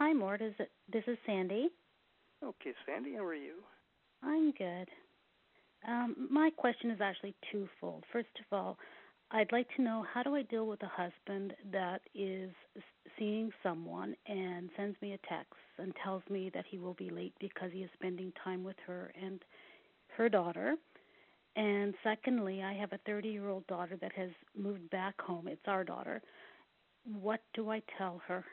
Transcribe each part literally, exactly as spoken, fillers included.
Hi, Mort. Is it, this is Sandy. Okay, Sandy, how are you? I'm good. Um, my question is actually twofold. First of all, I'd like to know, how do I deal with a husband that is seeing someone and sends me a text and tells me that he will be late because he is spending time with her and her daughter? And secondly, I have a thirty-year-old daughter that has moved back home. It's our daughter. What do I tell her?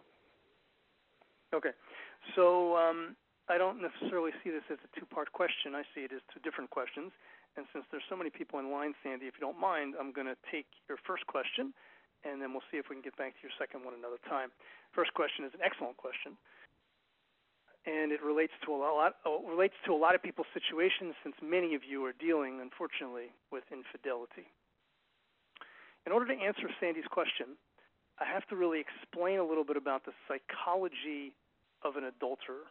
Okay, so um, I don't necessarily see this as a two-part question. I see it as two different questions. And since there's so many people in line, Sandy, if you don't mind, I'm going to take your first question, and then we'll see if we can get back to your second one another time. First question is an excellent question, and it relates to a lot uh, relates to a lot of people's situations, since many of you are dealing, unfortunately, with infidelity. In order to answer Sandy's question, I have to really explain a little bit about the psychology of an adulterer.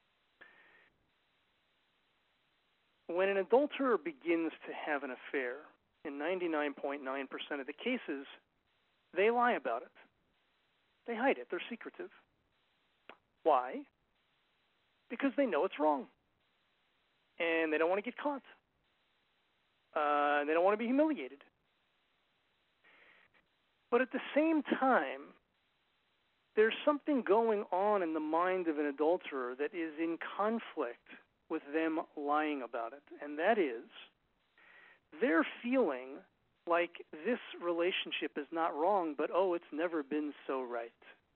When an adulterer begins to have an affair, in ninety-nine point nine percent of the cases, they lie about it. They hide it. They're secretive. Why? Because they know it's wrong. And they don't want to get caught. Uh, they don't want to be humiliated. But at the same time, there's something going on in the mind of an adulterer that is in conflict with them lying about it. And that is, they're feeling like this relationship is not wrong, but oh, it's never been so right.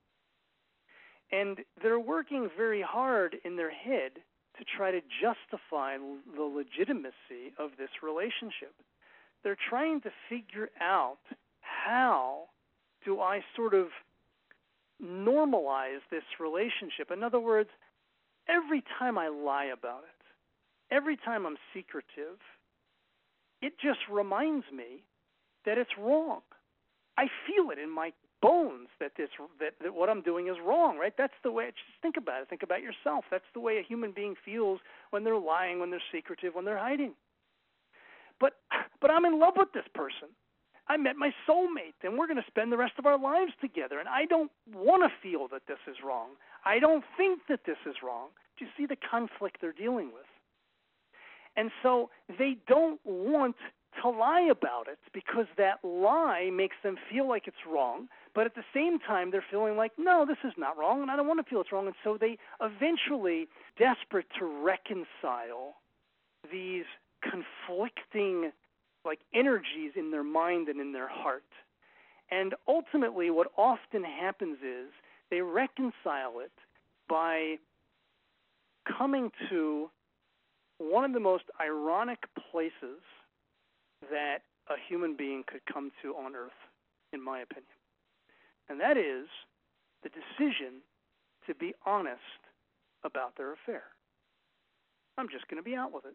And they're working very hard in their head to try to justify the legitimacy of this relationship. They're trying to figure out, how do I sort of normalize this relationship? In other words, every time I lie about it, every time I'm secretive, it just reminds me that it's wrong. I feel it in my bones that this that, that what I'm doing is wrong, right? That's the way, just think about it. Think about yourself. That's the way a human being feels when they're lying, when they're secretive, when they're hiding. But but I'm in love with this person. I met my soulmate, and we're going to spend the rest of our lives together, and I don't want to feel that this is wrong. I don't think that this is wrong. Do you see the conflict they're dealing with? And so they don't want to lie about it because that lie makes them feel like it's wrong, but at the same time they're feeling like, no, this is not wrong, and I don't want to feel it's wrong. And so they eventually, desperate to reconcile these conflicting like energies in their mind and in their heart. And ultimately what often happens is they reconcile it by coming to one of the most ironic places that a human being could come to on earth, in my opinion. And that is the decision to be honest about their affair. I'm just going to be out with it.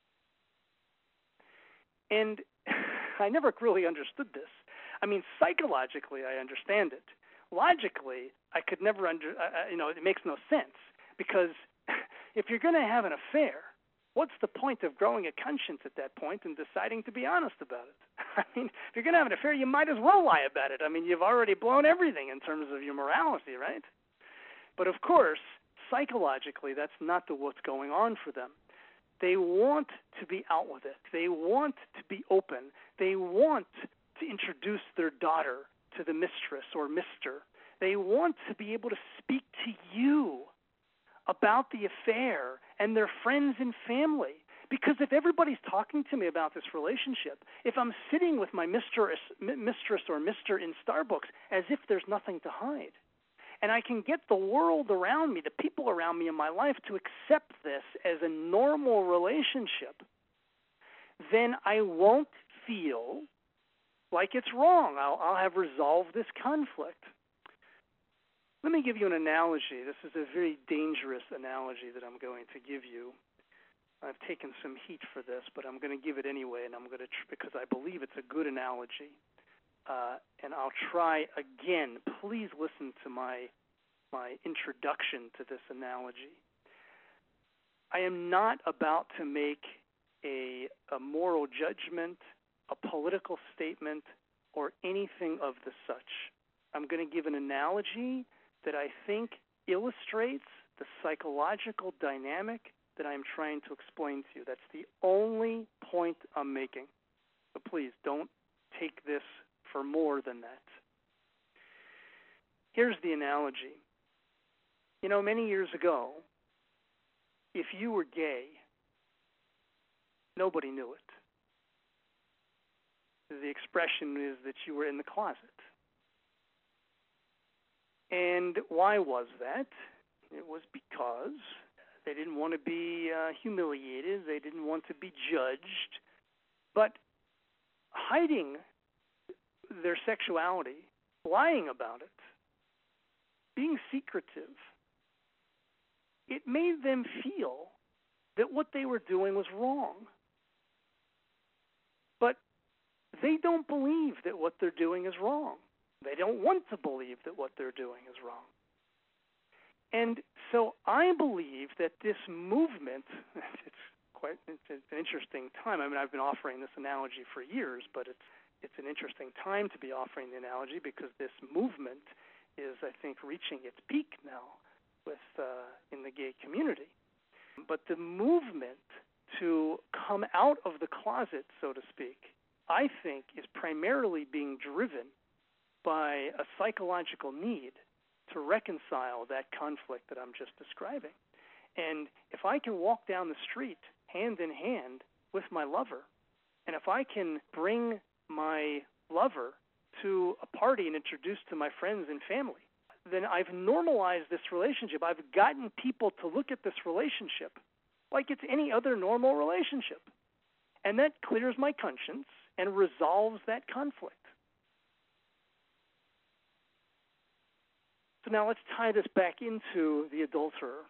And I never really understood this. I mean, psychologically, I understand it. Logically, I could never under, uh, you know, it makes no sense, because if you're going to have an affair, what's the point of growing a conscience at that point and deciding to be honest about it? I mean, if you're going to have an affair, you might as well lie about it. I mean, you've already blown everything in terms of your morality, right? But of course, psychologically, that's not the, what's going on for them. They want to be out with it. They want to be open. They want to introduce their daughter to the mistress or mister. They want to be able to speak to you about the affair and their friends and family. Because if everybody's talking to me about this relationship, if I'm sitting with my mistress, mistress or mister in Starbucks as if there's nothing to hide, and I can get the world around me, the people around me in my life, to accept this as a normal relationship, then I won't feel like it's wrong. I'll, I'll have resolved this conflict. Let me give you an analogy. This is a very dangerous analogy that I'm going to give you. I've taken some heat for this, but I'm going to give it anyway, and I'm going to tr- because I believe it's a good analogy. Uh, and I'll try again. Please listen to my my introduction to this analogy. I am not about to make a, a moral judgment, a political statement, or anything of the such. I'm going to give an analogy that I think illustrates the psychological dynamic that I'm trying to explain to you. That's the only point I'm making. So please don't take this for more than that. Here's the analogy. You know, many years ago, if you were gay, nobody knew it. The expression is that you were in the closet. And why was that? It was because they didn't want to be uh, humiliated. They didn't want to be judged. But hiding their sexuality, lying about it, being secretive, it made them feel that what they were doing was wrong. But they don't believe that what they're doing is wrong. They don't want to believe that what they're doing is wrong. And so I believe that this movement, it's quite it's an interesting time. I mean, I've been offering this analogy for years, but it's it's an interesting time to be offering the analogy because this movement is, I think, reaching its peak now with uh, in the gay community. But the movement to come out of the closet, so to speak, I think is primarily being driven by a psychological need to reconcile that conflict that I'm just describing. And if I can walk down the street hand in hand with my lover, and if I can bring my lover to a party and introduce to my friends and family, then I've normalized this relationship. I've gotten people to look at this relationship like it's any other normal relationship. And that clears my conscience and resolves that conflict. So now let's tie this back into the adulterer.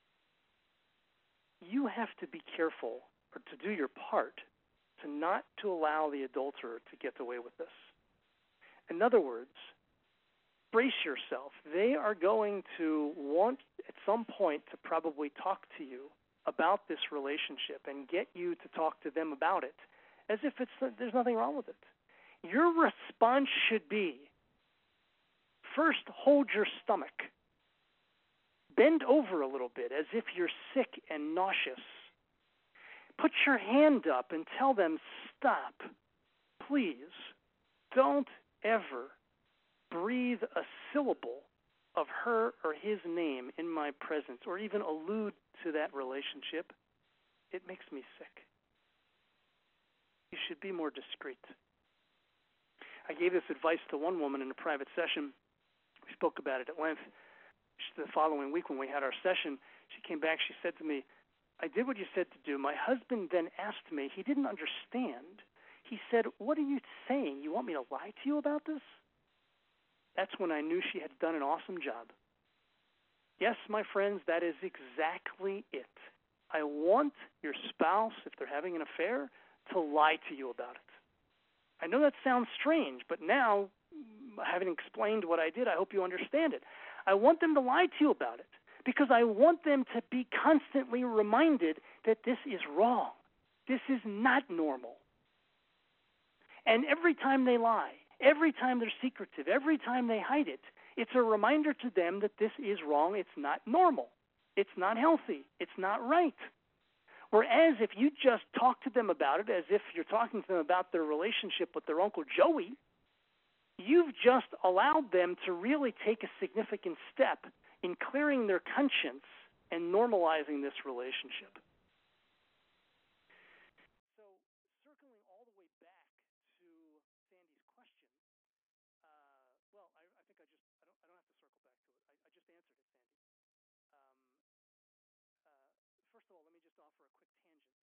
You have to be careful, or to do your part, to not to allow the adulterer to get away with this. In other words, brace yourself. They are going to want at some point to probably talk to you about this relationship and get you to talk to them about it as if it's there's nothing wrong with it. Your response should be, first, hold your stomach. Bend over a little bit as if you're sick and nauseous. Put your hand up and tell them, stop. Please, don't ever breathe a syllable of her or his name in my presence or even allude to that relationship. It makes me sick. You should be more discreet. I gave this advice to one woman in a private session. We spoke about it at length. The following week when we had our session, she came back, she said to me, I did what you said to do. My husband then asked me, he didn't understand. He said, what are you saying? You want me to lie to you about this? That's when I knew she had done an awesome job. Yes, my friends, that is exactly it. I want your spouse, if they're having an affair, to lie to you about it. I know that sounds strange, but now, having explained what I did, I hope you understand it. I want them to lie to you about it because I want them to be constantly reminded that this is wrong. This is not normal. And every time they lie, every time they're secretive, every time they hide it, it's a reminder to them that this is wrong. It's not normal. It's not healthy. It's not right. Whereas if you just talk to them about it as if you're talking to them about their relationship with their Uncle Joey, you've just allowed them to really take a significant step in clearing their conscience and normalizing this relationship. So, circling all the way back to Sandy's question, uh, well, I, I think I just, I don't, I don't have to circle back to it. I, I just answered it, Sandy. Um, uh, first of all, let me just offer a quick tangent.